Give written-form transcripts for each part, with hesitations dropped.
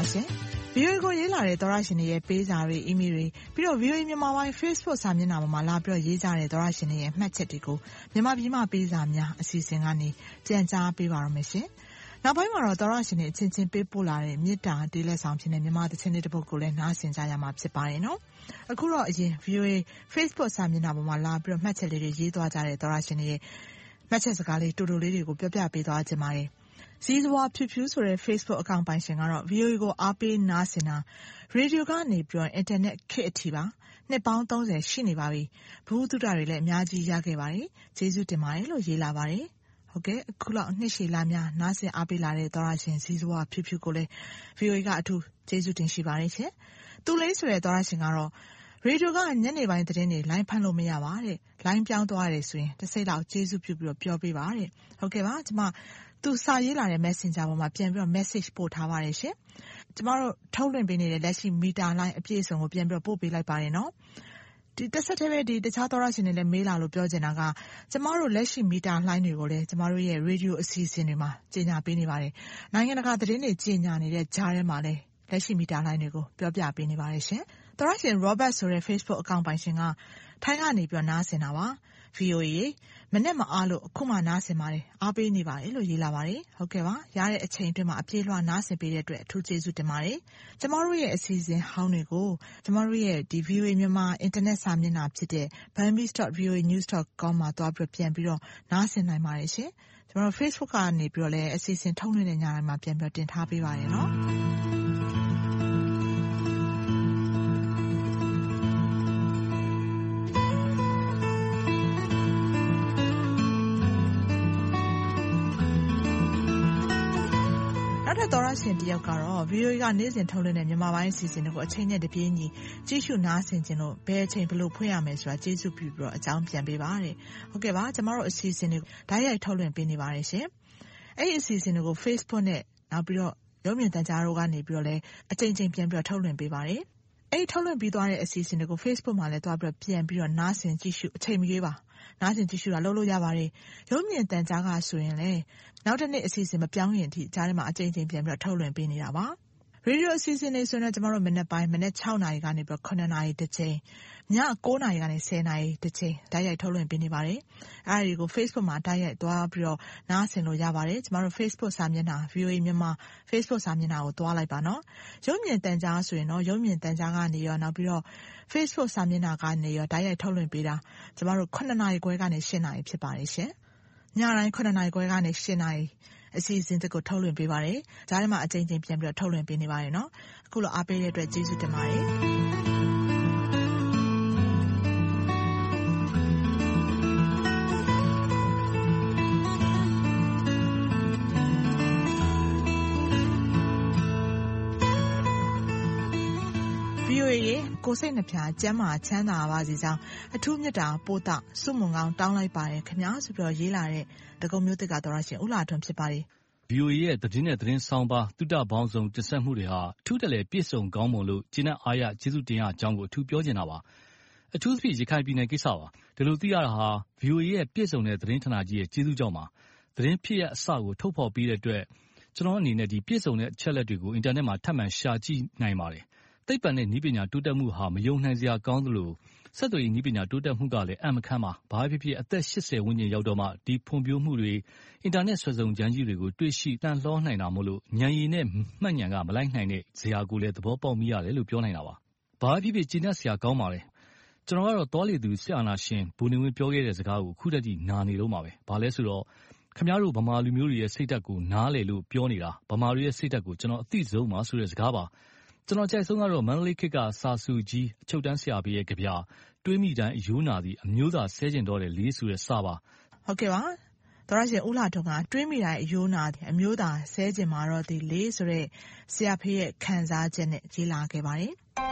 ရှင် VOA ကိုရေးလာတဲ့သောရရှင်တွေရဲ့ပေးစာတွေ email တွေပြီးတော့ VOA မြန်မာပိုင်း Facebook စာမျက်နှာပေါ်မှာလာပြီးတော့ရေးကြတဲ့သောရရှင်တွေရဲ့မှတ်ချက်တွေကိုမြန်မာပြည်မှာပေးစာများအစီအစဉ်ကနေပြန်ကြားပေးပါရမယ်ရှင်နောက်ပိုင်းမှာတော့သောရရှင်တွေအချင်းချင်းပေးပို့လာတဲ့မေတ္တာတေးလက်ဆောင်ဖြစ်တဲ့မြန်မာသချင်းလေးတစ်ပုဒ်ကိုလည်းနားဆင်ကြရမှာဖြစ်ပါတယ်နော်အခုတော့အရင် VOA Facebook စာမျက်နှာပေါ်မှာလာပြီးတော့မှတ်ချက်လေးတွေရေးသွားကြတဲ့သောရရှင်တွေရဲ့မှတ်ချက်စကားလေးတူတူလေးတွေကိုပြောပြပေးသွားခြင်းပါတယ်ဇီဇဝါဖြူဖြူဆိုတဲ့ Facebook အကောင့်ပိုင်ရှင်ကတော့ VOA ကိုအားပေးနားဆင်တာရေဒီယိုကနေပြီးတော့ internet ခေတ်အထိပါနှစ်ပေါင်း30ရှိနေပါပြီဘုဟုတုတတွေလည်းအများကြီးရခဲ့ပါတယ်ကျေးဇူးတင်ပါတယ်လို့ရေးလာပါတယ်ဟုတ်ကဲ့အခုလောက်နှစ်ရှည်လာများနားဆင်အားပေးလာတဲ့သောရရှင်ဇီဇဝါဖြူဖြူကိုလည်း VOA ကအထူးကျေးဇူးတင်ရှိပါတယ်ရှင်သူလေးဆိုတဲ့သောရရှင်ကတော့ရေဒီယိုကညနေပိုင်းသတင်းတွေလိုင်းဖမ်းလို့မရပါတဲ့လိုင်းပြောင်းသွားရတယ်ဆိုရင်တစ်စိတ်လောက်ကျေးဇူးပြုပြီးတော့ပြောပေးပါတဲ့ဟုတ်ကဲ့ပါကျွန်မသူစာရေးလာတဲ့ Messenger ပေါ်မှာပြန်ပြီးတော့ message ပို့ထားပါတယ်ရှင်ကျမတို့ထုတ်လွှင့်ပေးနေတဲ့လက်ရှိမီတာလိုင်းအပြည့်အစုံကိုပြန်ပြီးတော့ပို့ပေးလိုက်ပါတယ်နော်ဒီတစ်ဆက်တည်းပဲဒီတခြားသောရရှင်တွေလည်းမေးလာလို့ပြောချင်တာကကျမတို့လက်ရှိမီတာလိုင်းတွေကိုလည်းကျမတို့ရဲ့ရေဒီယိုအစီအစဉ်တွေမှာကြီးညာပေးနေပါတယ်နိုင်ငံတကာသတင်းတွေကြီးညာနေတဲ့ကြားထဲမှာလည်းလက်ရှိမီတာလိုင်းတွေကိုပြောပြပေးနေပါတယ်ရှင်သောရရှင် Robert ဆိုတဲ့ Facebook အကောင့်ပိုင်ရှင်ကထိုင်းကနေပြီးတော့နားဆင်တာပါ VOA မနေ့မအားလို့အခုမှနားဆင်ပါတယ်အားပေးနေပါတယ်လို့ရေးလာပါတယ်ဟုတ်ကဲ့ပါရတဲ့အချိန်အတွင်းမှာအပြေးလွှာနားဆင်ပေးတဲ့အတွက်အထူးကျေးဇူးတင်ပါတယ်ကျမတို့ရဲ့အစီအစဉ်ဟောင်းတွေကိုကျမတို့ရဲ့ဒီ VOA မြန်မာအင်တာနက်စာမျက်နှာဖြစ်တဲ့ bambis.voanews.com မှာတွားပြီးပြန်ပြီးတော့နားဆင်နိုင်ပါတယ်ရှင်ကျမတို့ Facebook ကနေပြီးတော့လည်းအစီအစဉ်ထုတ်လွှင့်တဲ့ညတိုင်းမှာပြန်ပြီးတင်ထားပေးပါတယ်နော်သောရရှင်တယောက်ကတော့ VOA ကနေ့စဉ်ထုတ်လွှင့်တဲ့မြန်မာပိုင်းအစီအစဉ်တွေကိုအချိန်နဲ့တပြေးညီကြည့်ရှုနားဆင်ခြင်းလို့ဘယ်အချိန်ဘယ်လိုဖွင့်ရမယ်ဆိုတာကျေးဇူးပြုပြီးတော့အကြောင်းပြန်ပေးပါတဲ့ဟုတ်ကဲ့ပါကျမတို့အစီအစဉ်တွေကိုဓာတ်ရိုက်ထုတ်လွှင့်ပေးနေပါတယ်ရှင်အဲ့ဒီအစီအစဉ်တွေကို Facebook နဲ့နောက်ပြီးတော့ရုပ်မြင်သံကြားတို့ကနေပြီးတော့လည်းအချိန်ချင်းပြန်ပြီးတော့ထုတ်လွှင့်ပေးပါတယ်အဲ့ဒီထုတ်လွှင့်ပြီးသွားတဲ့အစီအစဉ်တွေကို Facebook မှာလည်းတွားပြီးတော့ပြန်ပြီးတော့နားဆင်ကြည့်ရှုအချိန်မရွေးပါနားဆင်ကြည့်ရှုတာလုပ်လို့ရပါတယ်ရုပ်မြင်သံကြားကဆိုရင်လည်းနောက်တစ်နေ့အစီအစဉ်မပြောင်းရင်အထိကြားထဲမှာအချိန်ချင်းပြန်ပြီးတော့ထုတ်လွှင့်ပေးနေတာပါရေဒီယိုအစီအစဉ်တွေဆိုရင်တော့ကျမတို့မနေ့ပိုင်းမနေ့6နာရီကနေပြီးတော့9နာရီတစ်ချိန်ည9နာရီကနေ10နာရီတစ်ချိန်ဓာတ်ရိုက်ထုတ်လွှင့်ပေးနေပါတယ်အဲဒီကို Facebook မှာဓာတ်ရိုက်သွားပြီးတော့နားဆင်လို့ရပါတယ်ကျမတို့ Facebook စာမျက်နှာ VOA မြန်မာ Facebook စာမျက်နှာကိုသွားလိုက်ပါနော်ရုပ်မြင်သံကြားဆိုရင်တော့ရုပ်မြင်သံကြားကနေရောနောက်ပြီးတော့ Facebook စာမျက်နှာကနေရောဓာတ်ရိုက်ထုတ်လွှင့်ပေးတာကျမတို့9နာရီခွဲကနေ10နာရီဖြစ်ပါတယ်ရှင်ညတိုင်း9နာရီခွဲကနေ10နာရီအစီအစဉ်တွေကိုထုတ်လွှင့်ပေးပါတယ်။ကြားထဲမှာအချိန်ချင်းပြန်ပြီးတော့ထုတ်လွှင့်ပေးနေပါတယ်နော်။အခုလိုအားပေးတဲ့အတွက်ကျေးဇူးတင်ပါတယ်။ VOA ရဲ့ကိုစိတ်နှဖျားကျမ်းမာချမ်းသာပါစေကြောင်းအထူးမြတ်တာပို့တာစုမုံကောင်းတောင်းလိုက်ပါတယ်ခင်ဗျာဆိုပြီးတော့ရေးလာတဲ့တကုံမျိုးတစ်ကတော်ရရှင်ဦးလာထွန်းဖြစ်ပါတယ် VOA ရဲ့သတင်းနဲ့သတင်းဆောင်ပါတုဒ္ဒပေါင်းစုံတင်ဆက်မှုတွေဟာအထူးတလဲပြည့်စုံကောင်းမွန်လို့ကျင့်တဲ့အားရကျေးဇူးတင်ရအကြောင်းကိုအထူးပြောချင်တာပါအထူးသဖြင့်ရခိုင်ပြည်နယ်ကိစ္စပါဒီလိုသိရတာဟာ VOA ရဲ့ပြည့်စုံတဲ့သတင်းဌာနကြီးရဲ့ကျေးဇူးကြောင့်ပါသတင်းဖြစ်ရအစကိုထုတ်ဖော်ပြီးတဲ့အတွက်ကျွန်တော်အနေနဲ့ဒီပြည့်စုံတဲ့အချက်လက်တွေကိုအင်တာနက်မှာထပ်မံရှာကြည့်နိုင်ပါတယ်သိပ္ပံနဲ့နည်းပညာတိုးတက်မှုဟာမယုံနိုင်စရာကောင်းသလိုဆက်သွယ်ရေးနည်းပညာတိုးတက်မှုကလည်းအမခန့်ပါဘာဖြစ်ဖြစ်အသက်80ဝန်းကျင်ရောက်တော့မှဒီဖွံ့ဖြိုးမှုတွေအင်တာနက်ဆွဲဆောင်ကြမ်းကြီးတွေကိုတွေ့ရှိတန်လှောနိုင်တာမို့လို့ဉာဏ်ရည်နဲ့မှတ်ဉာဏ်ကမလိုက်နိုင်တဲ့ဇာတ်ကိုလည်းသဘောပေါက်မိရတယ်လို့ပြောနိုင်တာပါဘာဖြစ်ဖြစ်ကျေနပ်စရာကောင်းပါလေကျွန်တော်ကတော့တောလေသူစစ်အာဏာရှင်ဘူနေဝင်းပြောခဲ့တဲ့စကားကိုခုတည်းကနာနေတော့မှာပဲဘာလဲဆိုတော့ခင်ဗျားတို့ဗမာလူမျိုးတွေရဲ့စိတ်ဓာတ်ကိုနားလေလို့ပြောနေတာဗမာတွေရဲ့စိတ်ဓာတ်ကိုကျွန်တော်အသိဆုံးပါဆိုတဲ့စကားပါကျွန်တော်ကြိုက်ဆုံးကတော့မန္တလေးခေတ်ကစာစုကြီးအချုပ်တန်းဆရာပေးရဲ့ကြပြတွေးမိတိုင်းအယိုးနာသည်အမျိုးသားဆဲကျင်တော့တယ်လေးဆိုတဲ့စာပါဟုတ်ကဲ့ပါတော်ရရှင်ဦးလာထွန်းကတွေးမိတိုင်းအယိုးနာသည်အမျိုးသားဆဲကျင်မှာတော့ဒီလေးဆိုတဲ့ဆရာဖေးရဲ့ခံစားချက်နဲ့ရေးလာခဲ့ပါတယ်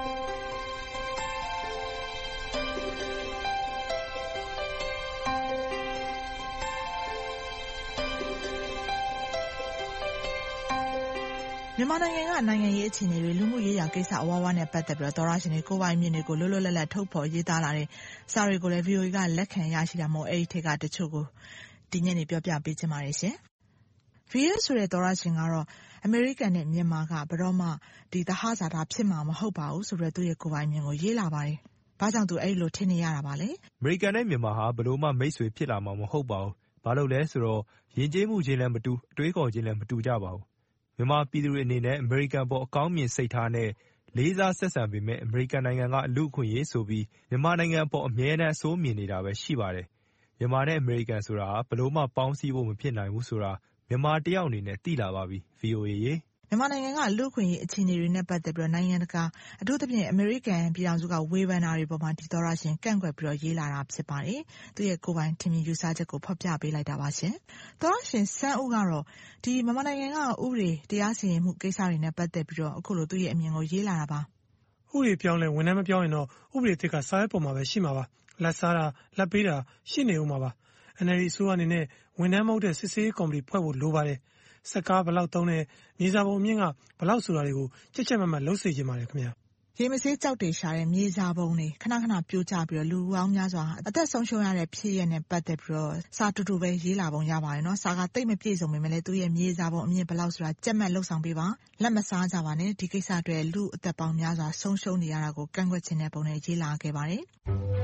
မြန်မာနိုင်ငံကနိုင်ငံရေးအခြေအနေတွေလူမှုရေးရာကိစ္စအဝါးဝါးနဲ့ပတ်သက်ပြီးတော့သောရရှင်တွေကိုပိုင်မြင့်တွေကိုလွတ်လွတ်လပ်လပ်ထုတ်ဖော်ရေးသားလာတဲ့စာတွေကိုလည်း VOA ကလက်ခံရရှိတာမို့အဲ့ဒီထက်ကတချို့ကိုဒီညနေပြောပြပေးချင်ပါတယ်ရှင် VOA ဆိုတဲ့သောရရှင်ကတော့အမေရိကန်နဲ့မြန်မာကဘယ်တော့မှဒီသဟဇာတဖြစ်မှာမဟုတ်ပါဘူးဆိုပြီးသူ့ရဲ့ကိုယ်ပိုင်မြင်ကိုရေးလာပါတယ်။ဘာကြောင့်သူအဲ့လိုထင်နေရတာပါလဲ။အမေရိကန်နဲ့မြန်မာဟာဘယ်လိုမှမိတ်ဆွေဖြစ်လာမှာမဟုတ်ပါဘူး။ဘာလို့လဲဆိုတော့ယဉ်ကျေးမှုချင်းလည်းမတူအတွေးခေါ်ချင်းလည်းမတူကြပါဘူး။မြန်မာပြည်သူတွေအနေနဲ့အမေရိကန်ပေါ်အကောင်းမြင်စိတ်ထားနဲ့လေးစားဆက်ဆံပေမဲ့အမေရိကန်နိုင်ငံကလူ့အခွင့်အရေးဆိုပြီးမြန်မာနိုင်ငံပေါ်အမြဲတမ်းအဆိုးမြင်နေတာပဲရှိပါတယ်။မြန်မာနဲ့အမေရိကန်ဆိုတာဘယ်လိုမှပေါင်းစည်းဖို့မဖြစ်နိုင်ဘူးဆိုတာမြန်မာတယောက်အနေနဲ့သိလာပါပြီ။ VOA ရေမြန်မာနိုင်ငံကလူ့အခွင့်အရေးအခြေအနေတွေနဲ့ပတ်သက်ပြီးနိုင်ငံတကာအထူးသဖြင့်အမေရိကန်ပြည်ထောင်စုကဝေဖန်တာတွေပေါ်မှာဒီသောရရှင်ကန့်ကွက်ပြီးရေးလာတာဖြစ်ပါတယ်။သူ့ရဲ့ကိုယ်ပိုင်ထင်မြင်ယူဆချက်ကိုဖော်ပြပေးလိုက်တာပါရှင်။သောရရှင်စန်းဦးကတော့ဒီမြန်မာနိုင်ငံကဥပဒေတရားစီရင်မှုကိစ္စတွေနဲ့ပတ်သက်ပြီးအခုလိုသူ့ရဲ့အမြင်ကိုရေးလာတာပါ။ဥပဒေပြောင်းလဲဝန်ထမ်းမပြောင်းရင်တော့ဥပဒေသစ်ကစာရွက်ပေါ်မှာပဲရှိမှာပါ။လက်စားတာလက်ပေးတာရှိနေဦးမှာပါ။ NLD အစိုးရအနေနဲ့ဝန်ထမ်းမဟုတ်တဲ့စစ်ဆေးရေးကော်မတီဖွဲ့ဖို့လိုပါတယ်။စက်ကားဘယ်လောက်သုံးတဲ့မြေစာပုံအမြင့်ကဘယ်လောက်ဆိုတာတွေကိုချက်မတ်မတ်လုပ်စေချင်ပါတယ်ခင်ဗျာ။ရေမဆေးကြောက်တွေရှာတဲ့မြေစာပုံတွေခဏပြိုကျပြီးလူပေါင်းများစွာအသက်ဆုံးရှုံးရတဲ့ဖြစ်ရပ်နဲ့ပတ်သက်ပြီးစာတူတူပဲရေးလာပုံရပါတယ်နော်။စာကတိတ်မပြည့်စုံပေမဲ့လည်းသူ့ရဲ့မြေစာပုံအမြင့်ဘယ်လောက်ဆိုတာကြက်မှတ်လှုပ်ဆောင်ပေးပါလက်မစားကြပါနဲ့ဒီကိစ္စအတွက်လူအသက်ပေါင်းများစွာဆုံးရှုံးနေရတာကိုကန့်ကွက်ခြင်းတဲ့ပုံနဲ့ရေးလာခဲ့ပါတယ်။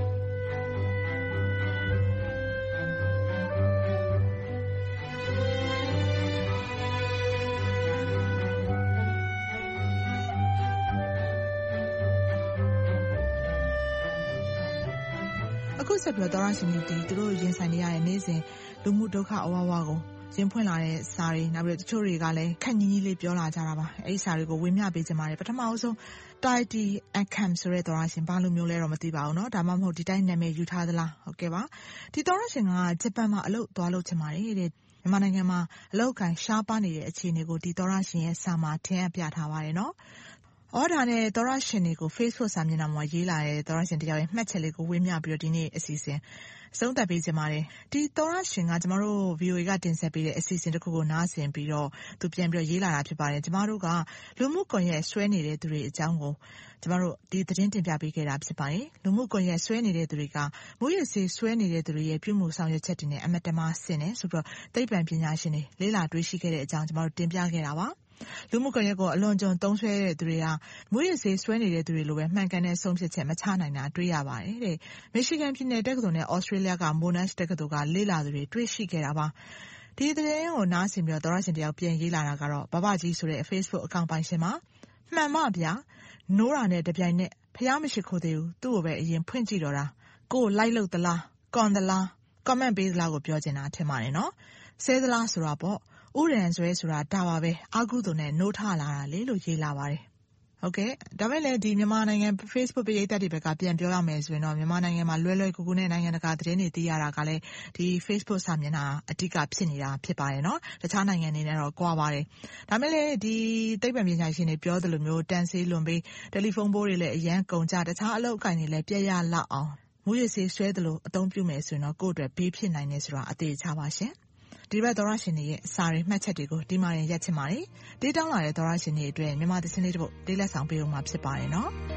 အခုဆက်ပြီးသောရရှင်တွေသူတို့ရင်ဆိုင်နေရတဲ့နေ့စဉ်လူမှုဒုက္ခအဝဝကိုရင်ဖွင့်လာတဲ့စာတွေနောက်ပြီးတချို့တွေကလည်းခက်ညီညီလေးပြောလာကြတာပါအဲ့ဒီစာတွေကိုဝေမျှပေးကြပါတယ်ပထမအဆုံး Tidy Akam ဆိုတဲ့သောရရှင်ဘာလို့မျိုးလဲတော့မသိပါဘူးเนาะဒါမှမဟုတ်ဒီတိုင်းနာမည်ယူထားသလားဟုတ်ကဲ့ပါဒီသောရရှင်ကဂျပန်မှာအလုပ်သွားလုပ်ချင်ပါတယ်တဲ့မြန်မာနိုင်ငံမှာအလုပ်ကန်ရှားပါနေတဲ့အခြေအနေကိုဒီသောရရှင်ရဲ့စာမှာထင်အပ်ပြထားပါတယ်เนาะဒါနဲ့သောရရှင်တွေကို Facebook စာမျက်နှာမှာရေးလာတဲ့သောရရှင်တယောက်ရဲ့မှတ်ချက်လေးကိုဝေမျှပြီးဒီနေ့အစီအစဉ်ဆုံးသက်ပေးကြပါတယ်ဒီသောရရှင်ကကျမတို့ VOA ကတင်ဆက်ပေးတဲ့အစီအစဉ်တစ်ခုကိုနားဆင်ပြီးတော့သူပြန်ပြီးရေးလာတာဖြစ်ပါတယ်ကျမတို့ကလူမှုကွန်ရက်ဆွဲနေတဲ့သူတွေအကြောင်းကိုကျမတို့ဒီသတင်းတင်ပြပေးခဲ့တာဖြစ်ပါတယ်လူမှုကွန်ရက်ဆွဲနေတဲ့သူတွေကမူရစေးဆွဲနေတဲ့သူတွေရဲ့ပြုမှုဆောင်ရွက်ချက်တွေနဲ့အမတမဆင်နေဆိုပြီးတော့သိပ္ပံပညာရှင်တွေလေ့လာတွေ့ရှိခဲ့တဲ့အကြောင်းကျမတို့တင်ပြခဲ့တာပါလူမှုကွန်ရက်ကိုအလွန်ကျွံသုံးဆွဲတဲ့သူတွေကမွေးရစေးဆွဲနေတဲ့သူတွေလိုပဲမှန်ကန်တဲ့ဆုံးဖြတ်ချက်မချနိုင်တာတွေ့ရပါတယ်တဲ့။မီရှီဂန်ပြည်နယ်တက္ကသိုလ်နဲ့ဩစတြေးလျကမိုနက်တက္ကသိုလ်ကလေ့လာသူတွေတွေ့ရှိခဲ့တာပါ။ဒီသတင်းကိုနားဆင်ပြီးသောရရှင်တယောက်ပြန်ရေးလာတာကတော့ဘဘကြီးဆိုတဲ့ Facebook အကောင့်ပိုင်ရှင်မှာမှန်ပါဗျာ။နိုးတာနဲ့တပြိုင်နက်ဖျားမရှိခိုးသေးဘူးသူ့ကိုပဲအရင်ဖွင့်ကြည့်တော့တာကိုလိုက်လို့သလားကွန်သလား comment ပေးသလားကိုပြောချင်တာထင်ပါတယ်နော်။ဆဲသလားဆိုတာပေါ့ဥရန်ဆွဲဆိုတာဒါပါပဲအာကုသို့နဲ့နိုးထလာတာလေလို့ရေးလာပါတယ်ဟုတ်ကဲ့ဒါပေမဲ့လည်းဒီမြန်မာနိုင်ငံ Facebook ပရိသတ်တွေဘက်ကပြန်ပြောရမယ်ဆိုရင်တော့မြန်မာနိုင်ငံမှာလွယ်ကူကူနဲ့နိုင်ငံတကာသတင်းတွေသိရတာကလည်းဒီ Facebook စာမျက်နှာအဓိကဖြစ်နေတာဖြစ်ပါတယ်နော်တခြားနိုင်ငံတွေနဲ့တော့ကွာပါတယ်ဒါပေမဲ့လည်းဒီသိပ္ပံပညာရှင်တွေပြောသလိုမျိုးတန်ဆေးလွန်ပြီးတယ်လီဖုန်းဘိုးတွေလည်းအရန်ကုန်ကြတခြားအလုပ်အကိုင်တွေလည်းပြည့်ရလောက်အောင်မူရစေးဆွဲသလိုအသုံးပြုမယ်ဆိုရင်တော့ကိုယ့်အတွက်ဘေးဖြစ်နိုင်နေဆိုတာအသေးချပါရှင်ဒီဘက်သောရရှင်တွေရဲ့စာတွေမှတ်ချက်တွေကိုဒီမှာရင်ရက်ချင်ပါတယ်။ဒေးတောင်းလာတဲ့သောရရှင်တွေအတွက်မြန်မာသင်းလေးတစ်ပုဒ်ဒေးလက်ဆောင်ပေးဦးမှာဖြစ်ပါတယ်နော်။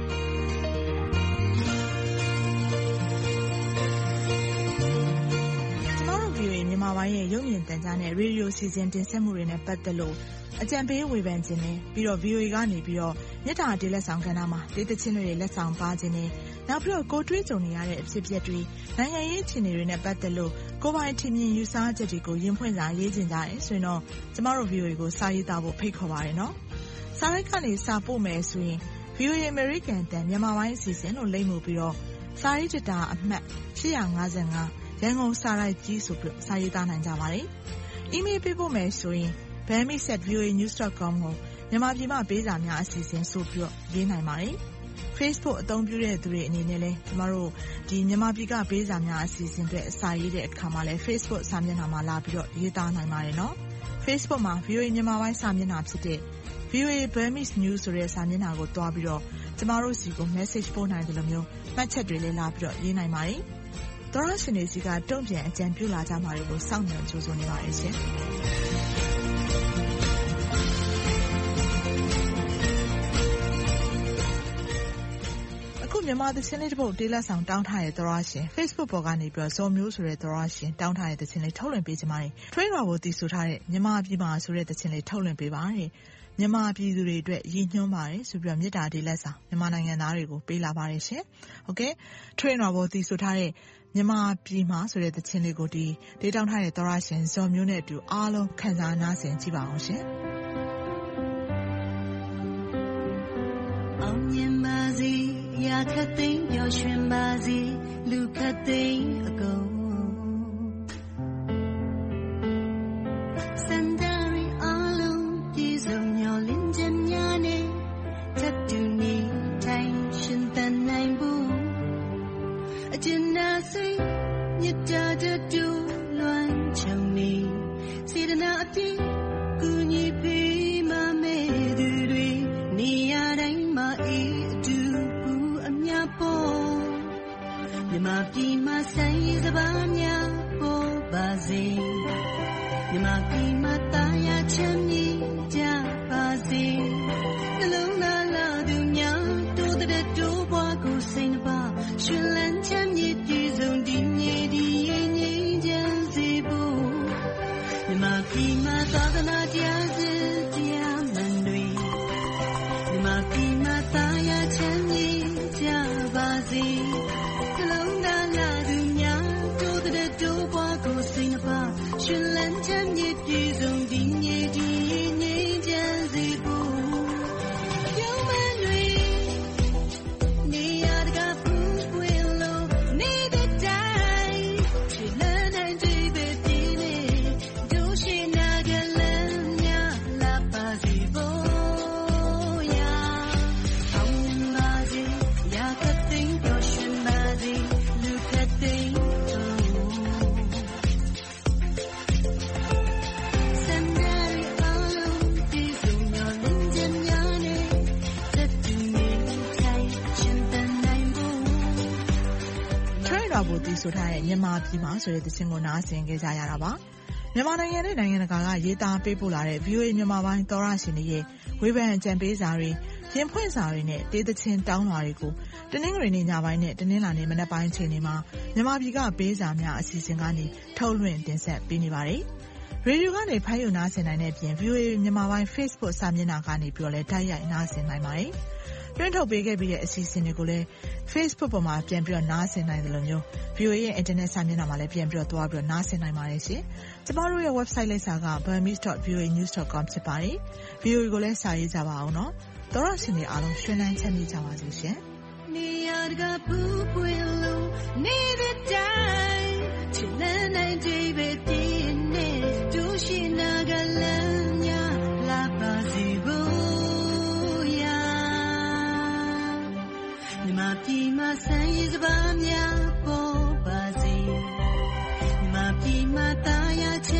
ကျွန်တော်တို့ VOA မြန်မာပိုင်းရဲ့ရုပ်မြင်သံကြားနဲ့ရေဒီယိုစီစဉ်တင်ဆက်မှုတွေနဲ့ပတ်သက်လို့အကြံပေးဝေဖန်ခြင်းနဲ့ပြီးတော့ VOA ကနေပြီးတော့မြစ်တာဒေးလက်ဆောင်ကဏ္ဍမှာဒေးသချင်းတွေလက်ဆောင်ပါခြင်းနဲ့နောက်ပြီးတော့ကိုတွေးကြုံနေရတဲ့အဖြစ်အပျက်တွေနိုင်ငံရေးအခြေအနေတွေနဲ့ပတ်သက်လို့ကိုပိုင်ထင်မြင်ယူဆချက်တွေကိုရင်ဖွင့်စာရေးချင်ကြတယ်ဆိုရင်တော့ကျမတို့ VOA ကိုစာရေးသားဖို့ဖိတ်ခေါ်ပါရနော်။စာရိုက်ကနေစာပို့မယ်ဆိုရင် VOA American တန်မြန်မာပိုင်းအစီအစဉ်လို့လိမ့်မှုပြီးတော့စာရေးချတာအမှတ်855ရန်ကုန်စာရိုက်ကြီးဆိုပြီးစာရေးသားနိုင်ကြပါတယ်။ email ပေးဖို့မယ်ဆိုရင်bami@voanews.com ကိုမြန်မာပြည်မှာပေးစာများအစီအစဉ်ဆိုပြီးတော့ရေးနိုင်ပါတယ်။ Facebook အသုံးပြုတဲ့သူတွေအနေနဲ့လည်းကျမတို့ဒီမြန်မာပြည်ကပေးစာများအစီအစဉ်တွေအစာရေးတဲ့အခါမှာလည်း Facebook စာမျက်နှာမှာလာပြီးတော့ရေးသားနိုင်ပါတယ်နော်။ Facebook မှာ VOA မြန်မာပိုင်းစာမျက်နှာဖြစ်တဲ့ VOA Burmese News ဆိုတဲ့စာမျက်နှာကိုတွားပြီးတော့ကျမတို့စီကို message ပို့နိုင်တယ်လို့မျိုးမှတ်ချက်တွေလည်းလာပြီးတော့ရေးနိုင်ပါတယ်။သောရရှင်တွေစီကတုံ့ပြန်အကြံပြုလာကြမှာတွေကိုစောင့်မျှော်ကြိုးစားနေပါတယ်ရှင်။မြန်မာသချင်းလေးတစ်ပုဒ်တေးလက်ဆောင်တောင်းထားတဲ့သောရရှင် Facebook ပေါ်ကနေပြီးတော့ဇော်မျိုးဆိုတဲ့သောရရှင်တောင်းထားတဲ့သချင်းလေးထုတ်လွှင့်ပေးချင်ပါတယ်။ထွေးရွာကိုတည်ဆိုထားတဲ့မြန်မာပြည်မှာဆိုတဲ့သချင်းလေးထုတ်လွှင့်ပေးပါတယ်။မြန်မာပြည်သူတွေအတွက်ရည်ညွှန်းပါတယ်ဆိုပြီးတော့မြစ်တာတေးလက်ဆောင်မြန်မာနိုင်ငံသားတွေကိုပေးလာပါတယ်ရှင်။ဟုတ်ကဲ့ထွေးရွာကိုတည်ဆိုထားတဲ့မြန်မာပြည်မှာဆိုတဲ့သချင်းလေးကိုဒီတေးတောင်းထားတဲ့သောရရှင်ဇော်မျိုးနဲ့အတူအားလုံးခံစားနားဆင်ကြည့်ပါအောင်ရှင်။အောင်မြင်ပါစေရာခတ်သိမ်းပျော်ရွှင်ပါစေလူခတ်သိမ်းအကုန်စန္ဒရီအားလုံးပြည်စုံမျောလင်းခြင်းများနဲ့ထပ်တူနေထိုင်ရှင်သန်နိုင်ဖို့အကျဉ်းနာစိတ်မြတ်တာတူလွမ်းချုံနေစေတနာအပြည့်ကူညီပေးမမဲ့သူတွေနေရာတိုင်းမှာအေးအတူကူအမြပေါ်မြမပြည်မှာဆိုင်စပါးများပေါ်ပါစေမြမပြည်မှာတာယာချမ်းမြေကြပါစေနှလုံးသားလာသူများတိုးတဲ့တိုးပွားကိုစိတ်နှပါရှင်လန်းချမ်းမြေပြည်စုံဒီမြေဒီရဲ့ငြိမ်းချမ်းစေဖို့မြမပြည်မှာသာသနာတရားစစ်တရားမှန်တွေမြမပြည်မှာတာယာချမ်းမြေကြပါစေနှလုံးသားလာသူများတိုးတဲ့တိုးပွားကိုစိတ်နှပါရှင်လန်းချမ်းမြေပြည်စုံဒီမြေဒီရဲ့ငြိမ်းချမ်းစေဖို့ပြောင်းမှန်တွေနေရတကပူပွေလို့နေတဲ့တိုင်းချစ်လန်းနိုင်ကြည့်ပဲဒီနေ့ဒုရှိနာကလန်းများလာပါစေဖို့ရာအောင်မြင်ပါစေရာခတ်သိမ်းပျော်ရွှင်ပါစေလူခတ်သိမ်းစန္ဒရီအားလုံးပြည်စုံမျောလင်းခြင်းများနဲ့ထပ်တူနေထိုင်ရှင်သန်နိုင်ဖို့ထွေးရွာကိုတည်ဆိုထားတဲ့မြန်မာပြည်မှာဆိုတဲ့သချင်းကိုနားဆင်ကြကြရတာပါ။မြန်မာနိုင်ငံနဲ့နိုင်ငံတကာကရေးသားပေးပို့လာတဲ့ VOA မြန်မာပိုင်းသောရရှင်တွေရဲ့ဝေဖန်ကြံပေးစာတွေရင်ဖွင့်စာတွေနဲ့တေးသချင်းတောင်းလာတွေကိုတနင်္ဂနွေနေ့ညပိုင်းနဲ့တနင်္လာနေ့မနက်ပိုင်းချိန်တွေမှာမြန်မာပြည်ကပေးစာများအစီအစဉ်ကနေထုတ်လွှင့်တင်ဆက်ပေးနေပါတယ်။ရေဒီယိုကနေဖမ်းယူနားဆင်နိုင်တဲ့အပြင် VOA မြန်မာပိုင်း Facebook စာမျက်နှာကနေပြီးတော့လည်းတိုက်ရိုက်နားဆင်နိုင်ပါတယ်။တွင်းထုတ်ပေးခဲ့ပြီးတဲ့အစီအစဉ်တွေကိုလည်း Facebook ပေါ်မှာပြန်ပြီးတော့နားဆင်နိုင်တယ်လို့မျိုး VOA ရဲ့ Internet စာမျက်နှာမှာလည်းပြန်ပြီးတော့သွားပြီးတော့နားဆင်နိုင်ပါတယ်ရှင်။ကျမတို့ရဲ့ website လိပ်စာက burmese.voanews.com ဖြစ်ပါတယ်။ VOA ကိုလည်းစာရေးကြပါအောင်နော်။သောရရှင်တွေအားလုံးရှင်လန်းချမ်းမြေ့ကြပါစေရှင်။နေရတကပူပွေလို့နေတဲ့တိုင်းချစ်လန်းနိုင်ကြည့်ပဲဒီနေ့ဒုရှိနာကလန်းများလာပါစေဖို့ရာမြမပြည်မှာဆိုင်စပါးများပေါ်ပါစေမြမပြည်မှာတာယာချ